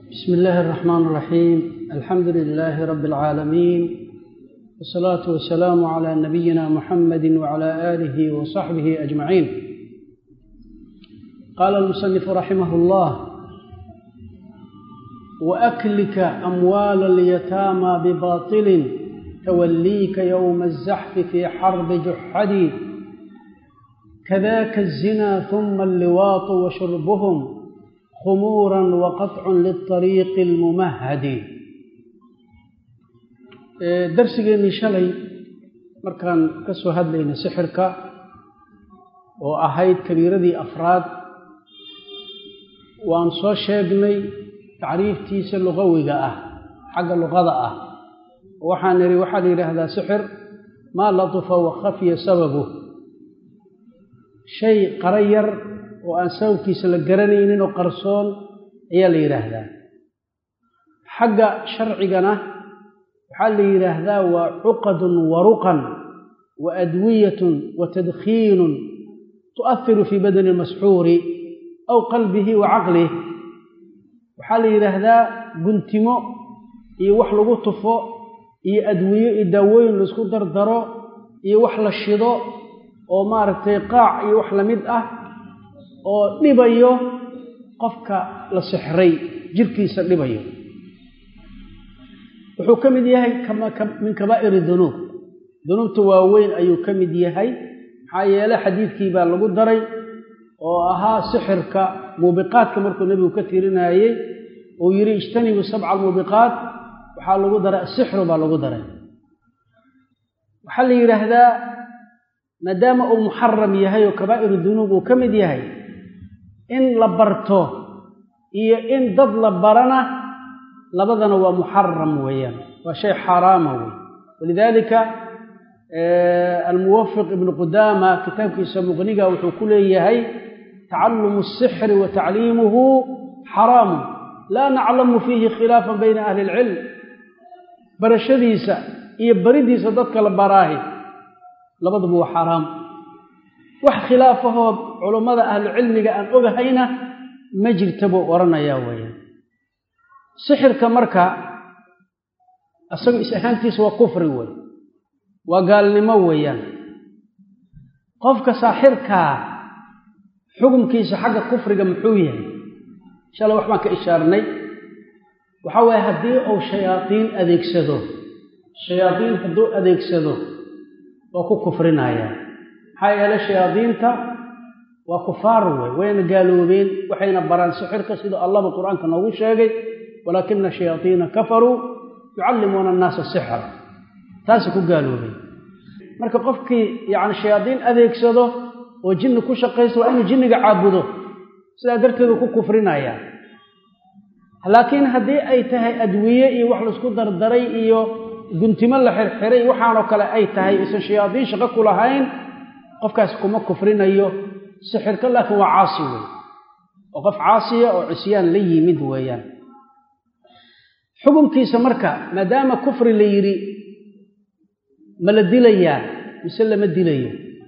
بسم الله الرحمن الرحيم. الحمد لله رب العالمين، والصلاة والسلام على نبينا محمد وعلى آله وصحبه أجمعين. قال المصنف رحمه الله: وأكلك أموال اليتامى بباطل توليك يوم الزحف في حرب جحدي، كذاك الزنا ثم اللواط وشربهم خمورا وقطع للطريق الممهد. درسيني شلي markaan ka soo hadlayna sixirka oo ahayd kabiiradii afraad waan soo sheegnay taariiftiisa luqawiga ah xagga luqada ah waxaan niri waxa la yiraahdaa sixir ma latufa wa khafiya sababu shay qarayar oo aan sababkiisa la garanaynin oo qarsoon ayaa la yiraahdaa. xagga sharcigana waxaa la yiraahdaa waa uqadun wa ruqan wa adwiyatun wa tadkhin tu'athiru fi badani al-mas'hur aw qalbihi wa 'aqlihi. waxaa la yiraahdaa guntimo iyo wax lagu tufo iyo adwiyo iyo daawooyin la isku dardaro iyo wax la shido oo maaragtay qaac iyo wax lamid ah oo dhibayo qofka la sixray jirkiisa dhibayo. wuxuu ka mid yahay min kabaa'ir dunub, dunubta waaweyn ayuu ka mid yahay. maxaa yeelay xadiidkii baa lagu daray oo ahaa sixirka muubiqaadka markuu nabigu ka tirinayay oo yiri ijtanibu sab'a almuubiqaat, waxaa lagu daray sixru baa lagu daray. waxaa la yiraahdaa maadaama uu muharram yahay oo kabaa'ir dunub uu ka mid yahay in la barto iyo in dad la barana labadana waa muharram weeyaan, waa shay xaraam ah. walidaalika الموفق ابن قدامة كتاب كيسا مغنيقة وحكولي يهي تعلم السحر وتعليمه حرام لا نعلم فيه خلافا بين أهل العلم. برشديسا يبرديسا ضدك البراهي لبضب هو حرام وح خلافه علماء أهل العلم أن أغهينا مجري تبو ورنا يا ويا. سحر كمركا أصبح إسهانتيس وكفر وي وقال لمويا قفك ساحرك حكم كيس حق كفر محويا إن شاء الله وحما كإشارني وحاول هدي أو شياطين أذيك سدو شياطين هدو أذيك سدو وكو كفرنا يا حي على شياطين تا وكفار وين قالوا بين وحين بران سحرك سيدو الله بالقرآن كان هو شيء ولكن الشياطين كفروا يعلمون الناس السحر تاسكو قالوا لي marka qofkii yaani shayaadiin adeegsado oo jinn ku shaqeysto waa inuu jinniga caabudo sida darteed ku kufrinaya. laakiin hadii ay tahay adwiye iyo wax la isku dardaray iyo guntimo la xirxiray waxaan oo kale ay tahay isa shayaadiin shaqo ku lahayn qofkaas kuma kufrinayo sixirka, laakiin waa caasi weey oo qof caasiya oo cisyaan la yimid weeyaan. xukunkiisa marka maadaama kufri la yiri ما لدليا مسلم الدليو.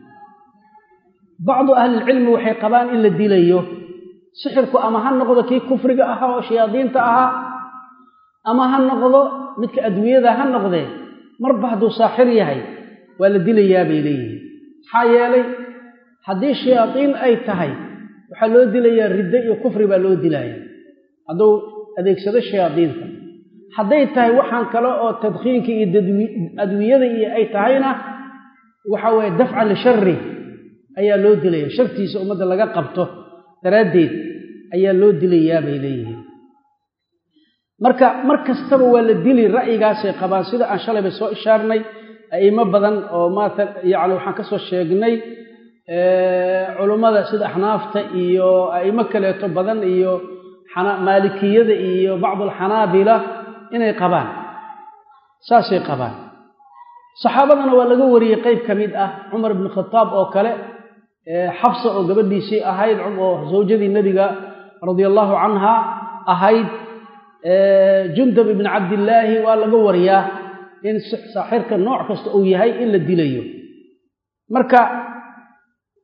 بعض أهل العلم وحي قبان إلا الدليو سحرك أما هالنقضة كي كفرق أها وشياطين تأها أما هالنقضة مثل أدوية ذا هالنقضة مربح دو ساحر يهي ولا دليا بيليه حيالي حدي الشياطين أي تهي وحلو دليا الرداء وكفر بلو دليا هذو أديك سيد الشياطين hadday tahay waxaan kale oo tadkhiinka iyo adwiyada iyo ay tahayna waxa way dafca li sharri ayaa loo dilayaa, shartiisa umada laga qabto daraadeed ayaa loo dilayaa bay leeyihiin. marka markastaba waa la dili ra'yigaas ay qabaan sida aan shalay soo ishaarnay ayma badan oo maanta yaani waxaan ka soo sheegnay culimada sida ahnaafta iyo ayma kaleeto badan iyo maalikiyada iyo bacd al-hanabila inay qabaan saasay qabaan. saxaabadana waa laga wariyay qayb kamid ah Umar ibn Khattab oo kale Xafsa oo gabadhiisii ahayd oo zawjadii nabiga radiyallahu anha ahayd Jundub ibn Abdullah waa laga wariyaa in saaxirka nooc kasta uu yahay in la dilayo. marka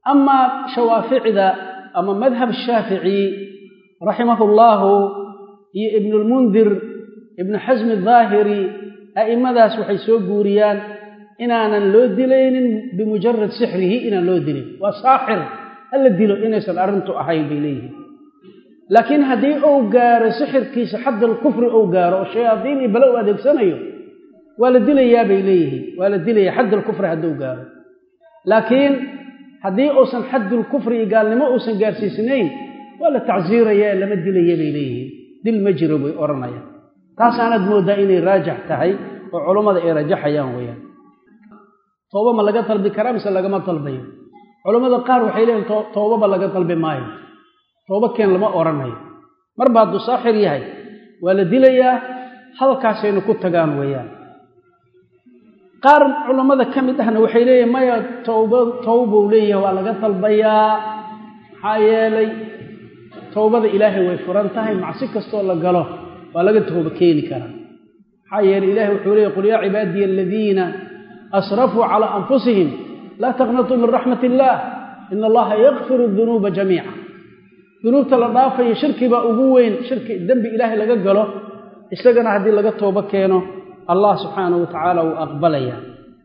ama Shawaafi'ida ama madhab Shaafi'i rahimahullahu iyo ibn al-Mundhir ibn Hazm al-Zahiri aimadaas waxay soo guuriyaan inaanan loo dilaynin bimujarrad sihrihi inaan loo dilin waa saaxir alla dilo inaysan arintu ahayn bilayhi laakiin hadii uu gaaro sihirkiisa xad al-kufr uu gaaro shayaadiin ibalow adeegsanayo wala dilayaa bilayhi wala dilaya xad al-kufr haduu gaaro laakiin hadii uusan xad al-kufr gaalnimo uusan gaarsiisnayn wala tacziiraya lama dilaya bilayhi dil majro way oranaya taas aanad moodaa inay raajax tahay oo culimada ay rajaxayaan weeyaan tooba ma laga talbi karaa mise laga ma talbayo culimada qaar waxay leeyihiin tooba laga talbi maayo tooba keen lama oranayo mar baad saaxir yahay wala dilayaa halkaas aynu ku tagaan weeyaan qaar culimada kamid ahna waxay leeyihiin maya tooba leeyahay waa laga talbayaa xayeelay toobada ilaahay way furan tahay macsi kasto la galo waa laga tooba keeni karaa xayeelay ilaahay wuxuu leeyahay qul yaa cibaadiy alladina asrafu ala anfusihim la taqnatu min rahmatillah inna allaha yaghfiru dhunuba jami'a dhunubta la dhaafay shirkiba ugu weyn shirki dambi ilaahay laga galo isagana hadii laga tooba keeno Allah subhanahu wa ta'ala uu aqbalaya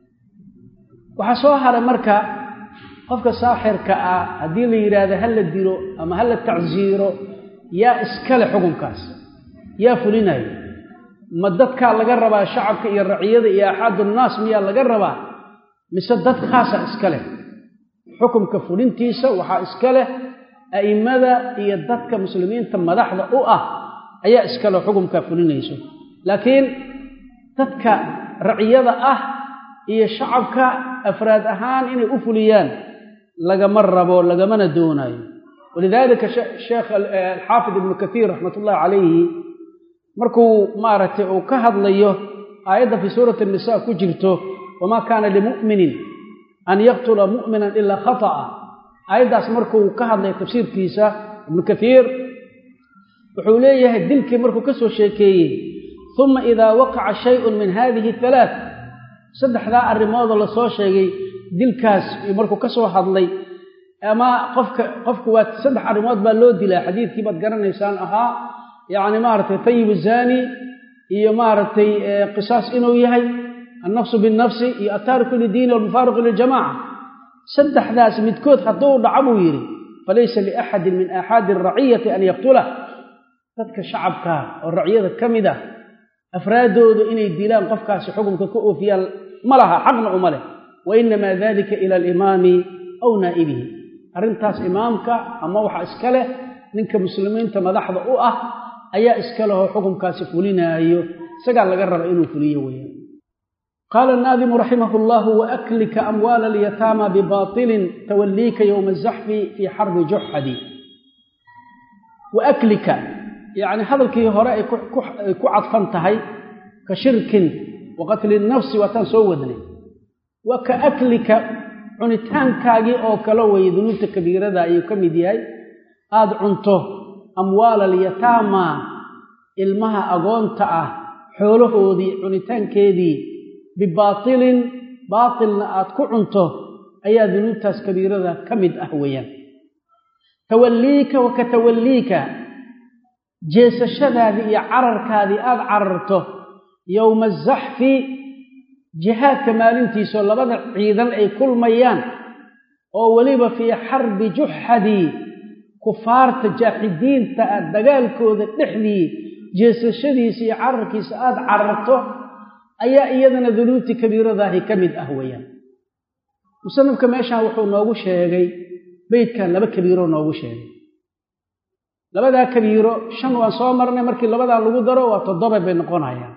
waxa soo haray marka qofka saaxirka ah hadii la yiraahdo hal la dilo ama hal la tacziiro yaa iskale xukunkaas yaa fulinayo ma dadka laga rabaa shacabka iyo raciyada iyo axad naas miya laga rabaa mise dad khaas ah iskale xukunka fulintiisa waxa iskale aimada iyo dadka muslimiinta madaxda u ah ayaa iskale xukunka fulinayso laakiin dadka raciyada ah iyo shacabka afraad ahaan inay u fuliyaan lagama rabo lagamana doonayo ولذلك الشيخ الحافظ ابن كثير رحمه الله عليه markuu maaragtay uu ka hadlayo aayada fi suurati an-nisaa ku jirto wama kana lil mu'minin an yaqtula mu'minan illa khata'a aayadaas markuu ka hadlay tafsiirkiisa ibn Kathir wuxuu leeyahay dilkii markuu ka soo sheekeeyay thumma idha waqa'a shay'un min hadhihi thalath saddexda arimood la soo sheegay dilkaas markuu ka soo hadlay ama qofku waa saddex arimood baa loo dilaa xadiidkii baad garanaysaan ahaa يعني مارتي طيب الزاني iyo maartay qisaas inuu yahay an-nafs bin-nafs iyo atariku lid-din wal-mufariq lil-jama'a saddexdaas midkood haduu dhacabu yiri falaysa li ahad min ahad ar-ra'iyati an yaqtula dadka shacabka oo ra'iyada kamida afraadoodu inay dilaan qofkaas xukunka ku oofiyaan malaha xaqna uma leh wa inma dhalika ila al-imami aw na'ibihi arintaas imaamka ama waxa iskale ninka muslimiinta madaxda u ah ayaa iskale xukunkaasi fulinayo isaga laga rabo inuu fuliyo weeyaan qala an-nadim rahimahullah wa aklika amwal al-yatama bi batil tawallika yawm az-zahfi fi harb juhadi wa aklika yani hadalkii hore ay ku cadfan tahay ka shirkin wa qatl an-nafs wa tansawadni wa ka aklika cunitaankaagi oo kala way dunuubta kabiirada ay kamid yahay aad cunto amwaal al-yatama ilmaha agoonta ah xoolahoodii cunitaankeedii bibaatilin baatilna aad ku cunto ayaa dunuubtaas kabiirada kamid ah weeyaan tawalliika wa katawalliika jeesashadaadi iyo cararkaadi aad cararto yawm az-zahfi jihaadka maalintiisa labada ciidan ay kulmayaan oo waliba fi harb juhadi kufaarta jaahidiinta dagaalkooda dhixdii jeesashadiisa iyo cararkiisa aad cararto ayaa iyadana dunuubti kabiirada ah kamid ah weeyaan musannafka meesha wuxuu noogu sheegay beedkan laba kabiiro noogu sheegay labada kabiiro shan waan soo marnay markii labada lagu daro waa 7 bay noqonayaan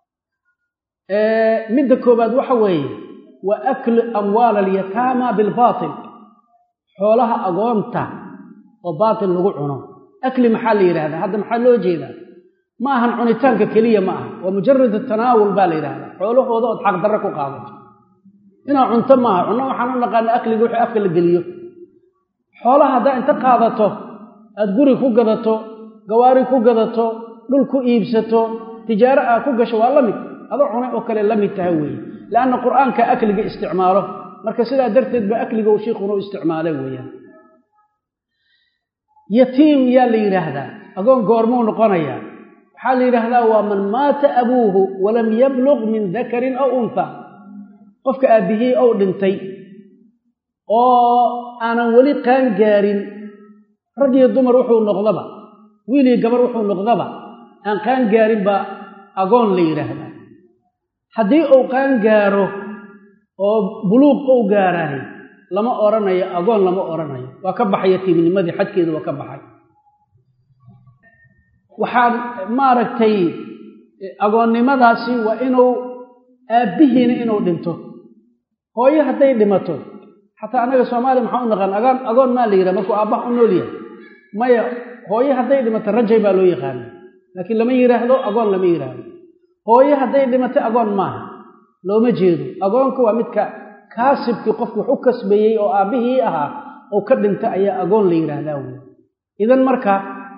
mid koobaad waxa weeye wa akl amwal al-yatama bil batil xoolaha agoonta oo baatil lagu cuno akli maxaa la yiraahdaa hadda maxaa loo jeedaa ma ahan cunitaanka kaliya ma aha waa mujarrad tanaawul baa la yiraahdaa xoolahooda oo xaq darro ku qaadato ina cunto ma aha cunno waxaan u naqaan akliga wixii afka la geliyo xoolaha hadda inta qaadato aad guri ku gadato gawaari ku gadato dhul ku iibsato tijaaro aad ku gasho waa la mid adoo cunay oo kale la mid tahay weey laana quraanka akliga isticmaalo marka sidaa darteed ba akliga uu sheekhu inuu isticmaalay weeyaan yatiim yaa la yiraahdaa agoon goormo noqonaya حال يرهدا ومن مات أبوه ولم يبلغ من ذكر أو أنثى قفك أبيه أو دنتي أو أنا ولي كان جارين رجي الدمر روحه النغضبة ويلي قبر روحه النغضبة أن كان جارين با أقول لي رهدا حدي أو كان جاره أو بلوغ أو جاره لما أرنا أقول لما أرنا وكبح يتيم من ماذا حد كذا وكبح waxaan maaragtay agoonnimadaasi waa inuu aabihiina inuu dhinto hooyo hadday dhimato xataa anaga Soomaali maxaa u naqaan agoon ma la yiraahdo markuu aabbaha u nool yahay maya hooyo hadday dhimato rajay baa loo yaqaan laakiin lama yiraahdo agoon lama yiraahdo hooyo hadday dhimato agoon maaha looma jeedo agoonku waa midka kaasibkii qofku wuxuu kasbeeyay oo aabihii ahaa oo ka dhintay ayaa agoon la yiraahdaa idan marka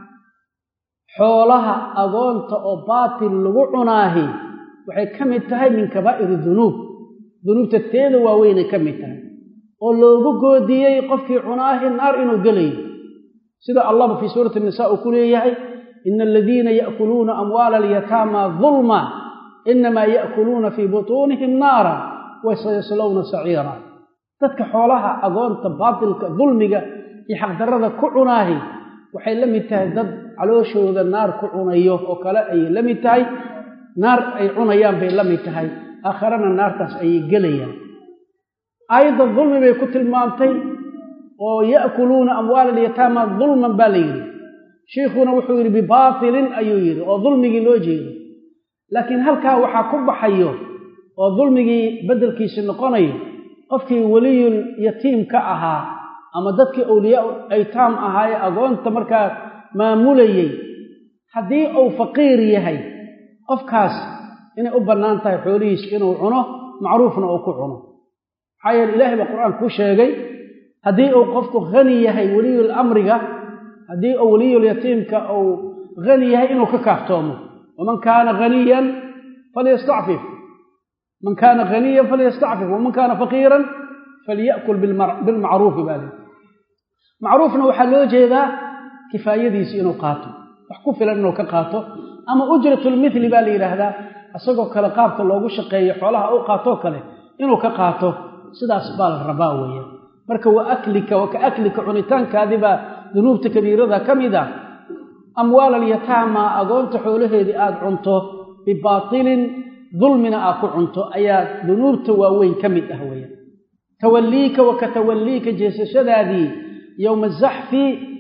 xoolaha agoonta oo baatil lagu cunaahi waxay kamid tahay min kabaa'ir dhunuub dhunuubta teeda waaweyn kamid tahay oo loogu goodiyay qofkii cunaahi naar inuu galay sida Allah fi suurati an-nisaa ku leeyahay innal ladina ya'kuluna amwala al-yatama dhulma inma ya'kuluna fi butunihim nara wa sayaslawna sa'ira dadka xoolaha agoonta baatilka dhulmiga iyo xaq darrada ku cunaahi waxay la mid tahay dad calooshooda naar ku cunayo oo kale ay la mid tahay naar ay cunayaan bay la mid tahay aakhirana naartaas ay galayaan ayda dhulmi bay ku tilmaantay oo yaakuluna amwaal al-yatama dhulman balayri sheekhuna wuxuu yiri bi baatilin ayuu yiri oo dhulmigi loo jeedo laakiin halka waxa ku baxayo oo dhulmigi bedelkiisa noqonayo qofkii waliyul yatiim ka ahaa ama dadkii awliya aytaam ahaay agoonta markaa maamulayay hadii uu faqiir yahay qofkaas inay u banaan tahay xoolihiis inuu cuno macruufna uu ku cuno xayir ilaahi ba quraan ku sheegay hadii uu qofku qani yahay waliyul amriga hadii uu waliyul yatiimka uu qani yahay inuu ka kaaftoomo waman kaana ghaniyan falyasta'fif man kaana ghaniyan falyasta'fif waman kaana faqiran falyakul bil ma'ruf bali معروفنا waxa loo jeedaa kifaayadiisa inuu qaato wax ku filan inuu ka qaato ama ujratul mithli baa la yiraahdaa asagoo kala qaabka loogu shaqeeyo xoolaha uu qaato kale inuu ka qaato sidaas baa la rabaa weeyaan marka wa ka aklika cunitaankaadiba dunuubta kabiirada kamida amwaal al-yatama agoonta xoolaheedii aad cunto bi baatilin dhulmina aad ku cunto ayaa dunuubta waaweyn kamid ah weeyaan tawalliika wa katawalliika jeesashadaadii يوم الزحف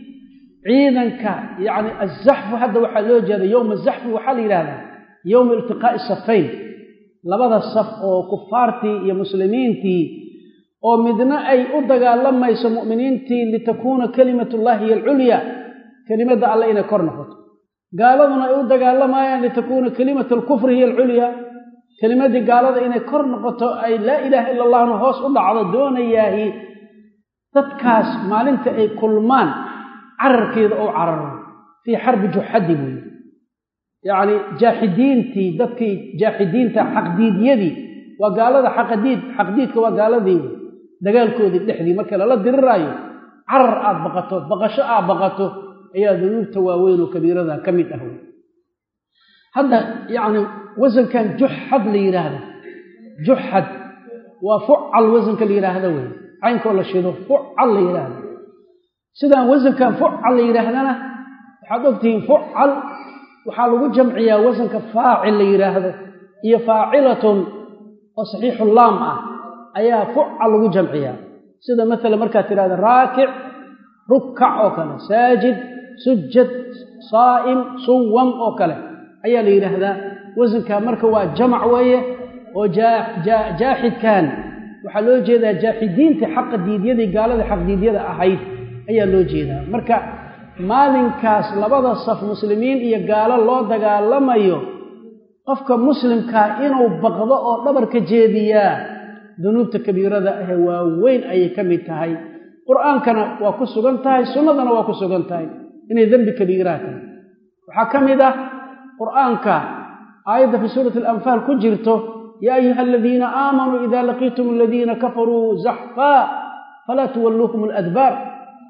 عيدنك يعني الزحف هذا وحلو جاد يوم الزحف وحل هذا يوم التقاء الصفين لبدا الصف او كفارتي يا مسلمينتي او مدنا اي ودغالما يس مؤمنينتي لتكون كلمه الله هي العليا كلمه الله ان كورنقط قالوا اي ودغالما لتكون كلمه الكفر هي العليا كلمه قالوا ان كورنقط اي لا اله الا الله هوس ودعده دونياهي dadkaas maalinta ay kulmaan cararkeeda oo cararo fi harb juhadi yaani jaahidiinti dadkii jaahidiinta xaqdiidiyadi waa gaalada xaqdiidka waa gaaladii dagaalkoodii dhixdii marka la diriraayo carar aad baqato ayaa dunuubta waaweyn oo kabiirada kamid ah hadda yaani wasankan juhad la yiraahdo juhad waa fu'al wasanka la yiraahdo عين كل شيء فعل يراه سيدان وزن كان فعل يراهدنا حققتين فعل وحالو جمعيه وزن كفاعل يراهده هي فاعله وصحيح اللام ايا فعل جمعيه سيده مثلا marka tiraada raakic rukع oo kale saajid sujud saa'im suwam oo kale ayaa la yiraahdaa wasanka marka waa jamac weeye oo jaahid kan waxa loo jeedaa jaahidiinta xaq diidiyada gaalada xaq diidiyada ahayd ayaa loo jeedaa marka maalinkaas labada saf muslimiin iyo gaalo loo dagaalamayo qofka muslimka inuu baqdo oo dhabarka jeediya dunuubta kabiirada ah waa weyn ay kamid tahay quraankana waa ku sugan tahay sunnadana waa ku sugan tahay inay dambi kabiiraha tahay waxa kamid ah quraanka aayada fi suurati al-anfal ku jirto يا أيها الذين آمنوا إذا لقيتم الذين كفروا زحفا فلا تولوهم الأدبار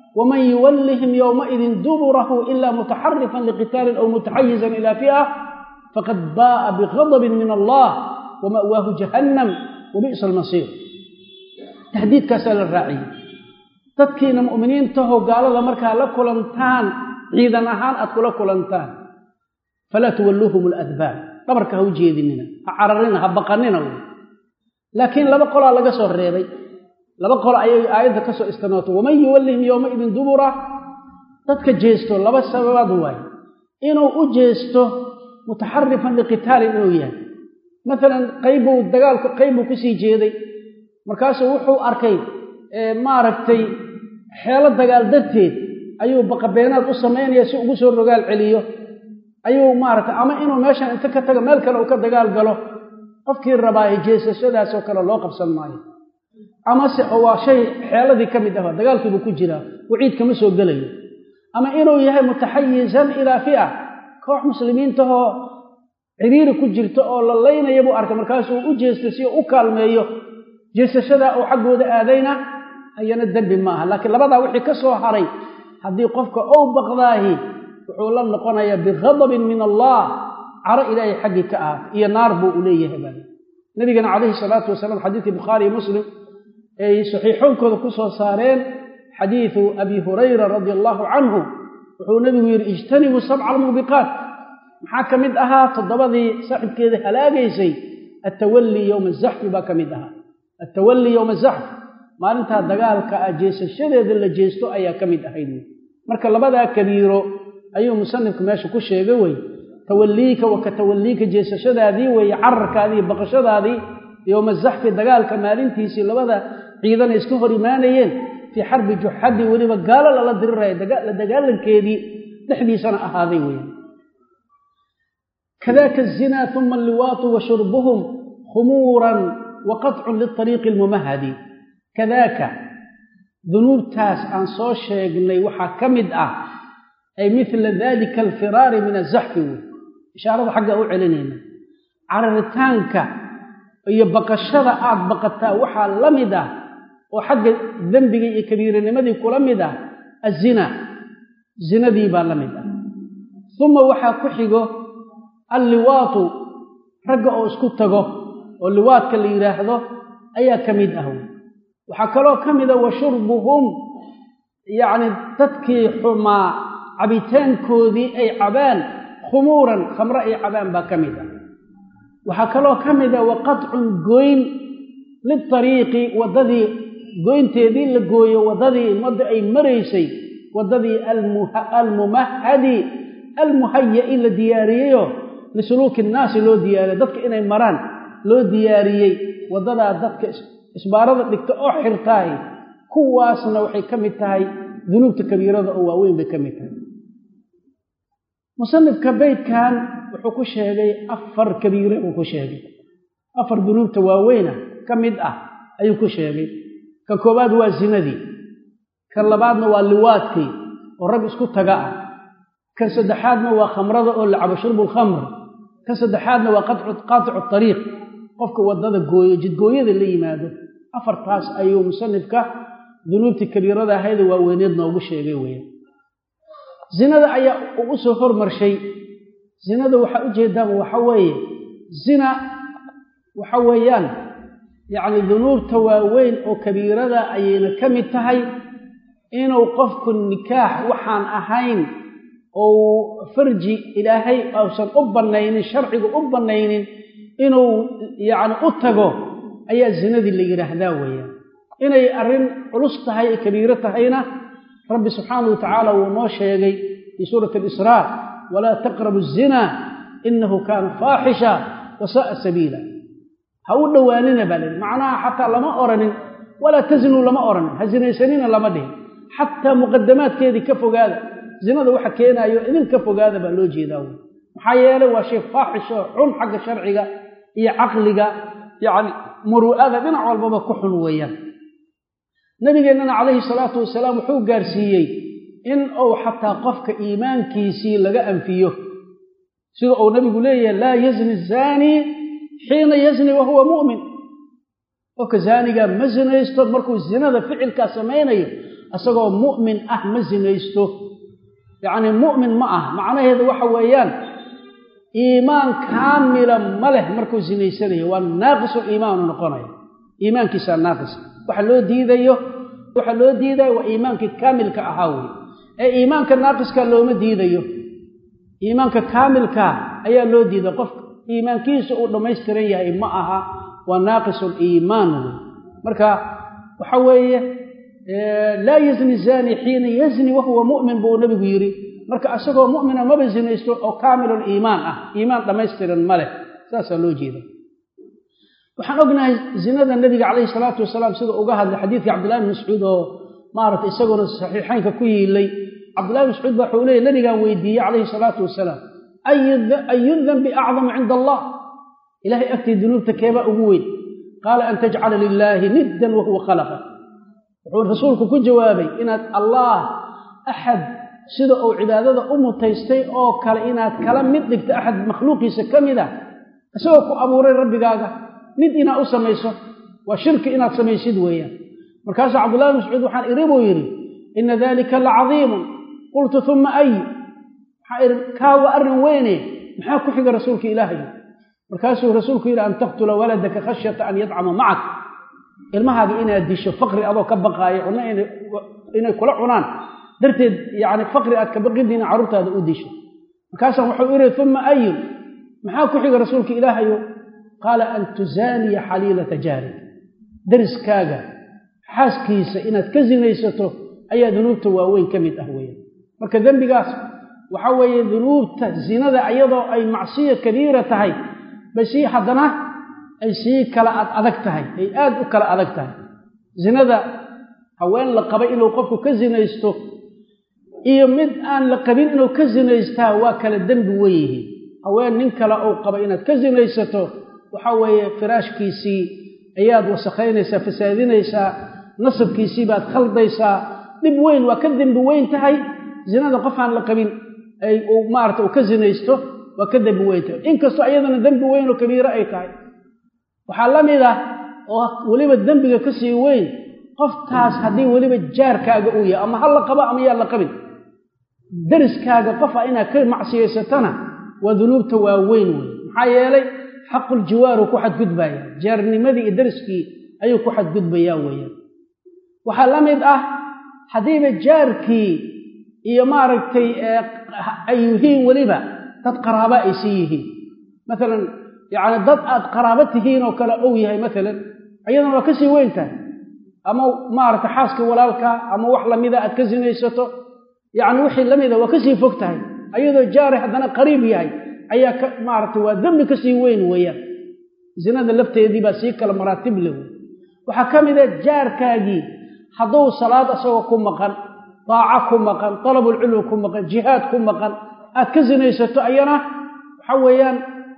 ومن يولهم يومئذ دبره إلا متحرفا لقتال أو متحيزا إلى فئة فقد باء بغضب من الله ومأواه جهنم وبئس المصير. تهديد كسل الراعي تدكين مؤمنين تهو قال الله مركا لكلنتان عيدا أهان أدكو لكلنتان فلا تولوهم الأذبان مركا هو جيديننا عررنا هبقاننا لكن لما قال لك سو ريبي لما قال آيات كسو استنوتو ومن يولهم يومئذ دبره dadka jeesto laba sababood way inuu u jeesto mutaharrifan liqitaal inuu yahay مثلا qaybu dagaalku qaybu ku sii jeeday markaas wuxuu arkay maaragtay xeelad dagaal darteed ayuu baqabeenaad u sameeyay si ugu soo rogaal celiyo ayuu maaragtay ama inuu meeshan inta ka tago meel kale uu ka dagaal galo qofkii rabaa jeesashadaas oo kale loo qabsan maayo ama se waa shay xeeladii kamid ah dagaalkii buu ku jiraa wiciid kama soo galayo ama inuu yahay mutahayyizan ila fi'a koox muslimiinta oo ciriiri ku jirto oo la leeynayo buu arkay markaas uu u jeestay si uu u kaalmeeyo jeesashada oo xaqooda aadayna ayana dambi maaha laakiin labada wixii ka soo haray hadii qofka oo baqdaahi wuxuu la noqonayaa bighadab min Allah ara ilaahi xaqi ka ah iyo naar buu u leeyahay baa nabigana kaleey salaatu wasalaam xadiiska bukhari muslim ay saxiixoonkooda ku soo saareen xadiisu abi hurayra radiyallahu anhu wuxuu nabigu yiri ijtanibu sab'al mubiqat maxaa kamid ahaa todobadii saaxibkeeda halaagaysay at-tawalli yawm az-zahf ba kamid ahaa at-tawalli yawm az-zahf maalinta dagaalka jeesashadeeda la jeesto ayaa kamid ahayd marka labada kabiiro ayuu musannifku meesha ku sheegay way tawalliika wa ka tawalliika jeesashadaadii way cararkaadii baqashadaadii yawm az-zahf dagaalka maalintiisii labada ciidan isku hor imaanayeen fi harbi juhadi waliba gaala la diray dagaalankeedii dhexdiisana ahaaday way كذاك الزنا ثم اللواط وشربهم خمورا وقطع للطريق الممهد كذاك ذنوب تاس عن صوشيغني وحا كمد أي مثل ذلك الفرار من الزحف إشارة حقا أعلنين عررتانك يبقى الشرع بقتا وحا لمدا وحق ذنبي كبير نمدي كلمدا الزنا زنا دي با لمدا ثم وحا كحيغو اللواط رجع اسكو تغو اللواط كلي يراهدو ايا كميد اهو waxa kale kamida washurbuhum yaani dadkii xuma cabitaankoodii ay cabaan khumuran khamra ay cabaan ba kamida waxa kale kamida waqat'un goyn litariiqi wadadii goynteedii la gooyo wadadii mad ay mareysay wadadii al-mumahhadi al-muhayya ila diyaariyo لسلوك الناس لو دياري ددك inay maraan loo diyaariyay wadada dadka isbaarada dhigta oo xirtaay kuwaasna waxay kamid tahay dunuubta kabiirada oo waaweyn bay kamid tahay musannifka beedkan wuxuu ku sheegay afar kabiire uu ku sheegay afar dunuubta waaweyn kamid ayuu ku sheegay ka koobaad waa zinadii ka labaadna waa liwaadkii oo rag isku taga kan saddexaadna waa khamrada oo la cabo shurbul khamr kan saddexaadna waa qat'u tariiq qofka wadada gooyo jidgooyada la yimaado afartaas ayuu musannifka dunuubti kabiirada ahayd waa weyneed noogu sheegay weeyaan zinada ayaa ugu soo hormarshay zinada waxa u jeedaan waxa weeye zina waxa weeyaan yaani dunuubta waaweyn oo kabiirada ayayna kamid tahay inuu qofku nikaax waxaan ahayn oo farji ilaahay awsan u banaynin sharciga u banaynin inuu yaani u tago ayaa zinadii la yiraahdaa weeyaan inay arin culus tahay kabiira tahayna rabbi subhanahu wa ta'ala uu noo sheegay fi suurati al-israa wala taqrabu az-zina innahu kana faahisha wa sa'a sabila haw dhawaanina balin macnaha hatta lama oranin wala tazinu lama oranin hazinaysanina lama dhihin hatta muqaddamaadkeedii ka fogaada zinada waxa keenayo idin ka fogaada ba loo jeedaa waxa yeelay waa shay faahish oo xun xagga sharciga iyo aqliga yaani muru'ada dhinac walba ku xun weeyaan nabigeena kaleey salaatu wasalaam wuxuu gaarsiiyay in uu hatta qofka iimaankiisii laga anfiyo sida uu nabigu leeyahay la yazni zani حين يزني وهو مؤمن وكذانك مزنيستو markuu zinada ficilka sameeyo asagoo mu'min ah ma zinaysto yani mu'min ma ah macnaheedu waxa weeyaan iimaan kaamila ma leh markuu zinaysanayo waa naaqisul iimaan noqonayo iimaankiisa naaqis waxa loo diidayo waa iimaankii kaamilka ahaa wey ee iimaanka naaqiska looma diidayo iimaanka kaamilka ayaa loo diiday qof iimaankiisu uu dhammaystiran yahay ma aha waa naaqisul iimaan marka waxa weeye laa yazni zani xiina yazni wahuwa mu'min buu nabigu yiri marka asagoo mu'mina ma zinaysto oo kaamilul iimaan ah iimaan dhammaystiran ma leh saas loo jeedo waxaan ognahay zinada nabiga calayhi salaatu wasalaam sida uga hadlay xadiidkii cabdullahi ibn mascuud oo maaragtay isaguna saxiixaynka ku yiilay cabdullahi ibn mascuud wuxuu leeyahay nabigaan weydiiyey calayhi salaatu wasalaam ayu dhanbi acdamu cinda allah ilaahay agtii dunuubta keeba ugu weyn qaala an tajcala lilaahi niddan wahuwa khalaqa wuxuu rasuulku ku jawaabay inaad allah axad sida uu cibaadada u mutaystay oo kale inaad kala mid dhigto axad makhluuqiisa ka mid ah isagoo ku abuuray rabbigaaga mid inaad u samayso waa shirki inaad samaysid weeyaan markaasaa cabdullahi ibn mascuud waxaan iri buu yidhi ina dalika lacadiimun qultu uma ay waxaa iri kaa waa arrin weyne maxaa ku xiga rasuulka ilaahay markaasuu rasuulku yidhi an taqtula waladaka khashyata an yadcama macak ilmahaaga inaad disho faqri adoo ka baqaayo cunno inay kula cunaan darteed yani faqri aad ka baqidina carruurtaada u disho markaasaa wuxuu iri uma ayun maxaa ku xiga rasuulka ilaahayo qaala an tuzaaniya xaliilata jaarik dariskaaga xaaskiisa inaad ka zinaysato ayaa dunuubta waaweyn ka mid ah weeyaan marka dembigaas waxa weeye dunuubta zinada iyadoo ay macsiyo kabiira tahay basii haddana ay sii kala adag tahay ay aad u kala adag tahay zinada haween la qaba inuu qofku ka zinaysto iyo mid aan la qabin inuu ka zinaystaa waa kala dembi weyihiin haween nin kale uu qaba inaad ka zinaysato waxa weeye firaashkiisii ayaad wasakhaynaysaa fasaadinaysaa nasabkiisii baad khaldaysaa dhib weyn waa ka dembi weyn tahay zinada qof aan la qabin ay maarata uu ka zinaysto waa ka dembi weyn tahay inkastoo iyadana dembi weyn oo kabiiro ay tahay waxaa la mid ah oo weliba dembiga ka sii weyn qofkaas haddii weliba jaarkaaga uu yahay ama ha la qabo ama yaa la qabin dariskaaga qofa inaad ka macsiyaysatana waa dunuubta waaweyn wey maxaa yeelay xaqul jiwaaru ku xadgudbaya jaarnimadii iyo dariskii ayuu ku xadgudbayaa weeyaan waxaa la mid ah haddiiba jaarkii iyo maaragtay ay yihiin weliba dad qaraaba ay sii yihiin maalan yacni dad aad qaraabo tihiin oo kale ou yahay maalan iyadana waa ka sii weyn tahay ama maaragtay xaaska walaalka ama wax lamida aad ka sinaysato yacni wixii lamida waa ka sii fog tahay ayadoo jaari haddana qariib yahay ayaa ka maaragtay waa dembi ka sii weyn weeyaan zinada lafteedii baa sii kala maraatib leh waxaa ka mid ah jaarkaagii hadduu salaad asagoo ku maqan daaco ku maqan talabulcilmi ku maqan jihaad ku maqan aad ka sinaysato ayana waxa weeyaan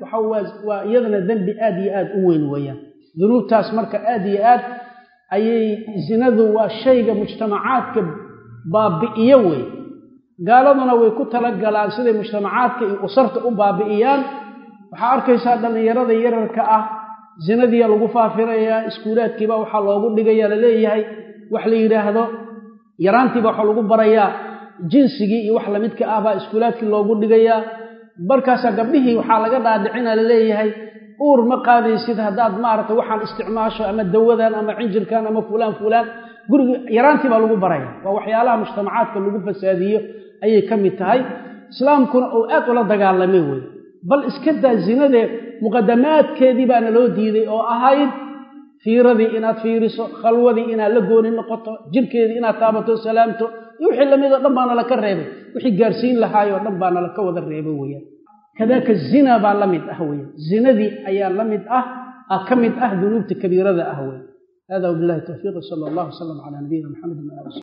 waa iyadana dembi aad iyo aad u weyn weeyaan dunuubtaas marka aad iyo aad ayay zinadu waa shayga mujtamacaadka baabi'iyo wey gaaladuna way ku talagalaan siday mujtamacaadka iyo usarta u baabi'iyaan waxaa arkaysaa dhallinyarada yararka ah zinadiia lagu faafinayaa iskuulaadkiiba waxaa loogu dhigaya laleeyahay wax la yidhaahdo yaraantiiba waxaa lagu barayaa jinsigii iyo wax lamidka ah baa iskuulaadkii loogu dhigayaa markaasaa gabdhihii waxaa laga dhaadhicina laleeyahay uur ma qaadaysid haddaad maaragtay waxaan isticmaasho ama dawadan ama cinjirkan ama fulaan guriga yaraantii baa lagu baraya waa waxyaalaha mujtamacaadka lagu fasaadiyo ayay ka mid tahay islaamkuna uu aad ula dagaalamay wey bal iska daa zinadee muqadamaadkeedii baana loo diiday oo ahayd fiiradii inaad fiiriso khalwadii inaad la gooni noqoto jirkeedii inaad taabato salaamto iyo wixii lamid oo dhan baana laka reebay wixii gaarsiin lahaayoo dhan baana laka wada reebay weyaan kadaaka zina baa la mid ah weyan zinadii ayaa la mid ah ka mid ah dunuubta kabiirada ah weyan hada wabillahi tawfiiq sala allahu wasalam calaa nabiyina maxamed